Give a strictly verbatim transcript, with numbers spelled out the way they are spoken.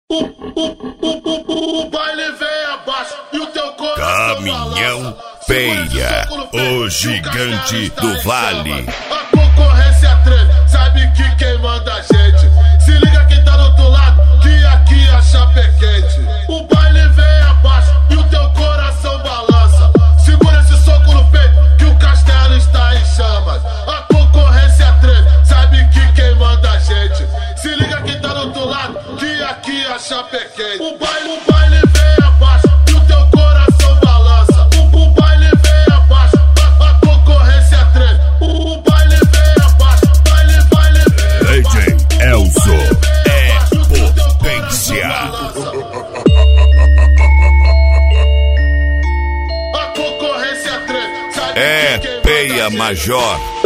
O, o, o, o baile vem abaixo e o teu coração Caminhão Peia, o gigante do vale. A concorrência treme, sabe que quem manda a gente. Se liga quem tá do outro lado, que aqui a chapa é quente. O baile vem abaixo e o teu coração balança. Segura esse soco no peito, que o castelo está em chamas. A concorrência treme, sabe que quem manda a gente. Se liga quem tá do outro lado, que aqui a chapa é quente. O baile, o baile vem abaixo e o teu coração balança. O, o baile vem abaixo, a, a concorrência treme. O, o baile vem abaixo, baile, baile vem D J Elzo é potência. A concorrência treme, sabe É que quem Peia manda a gente. Major.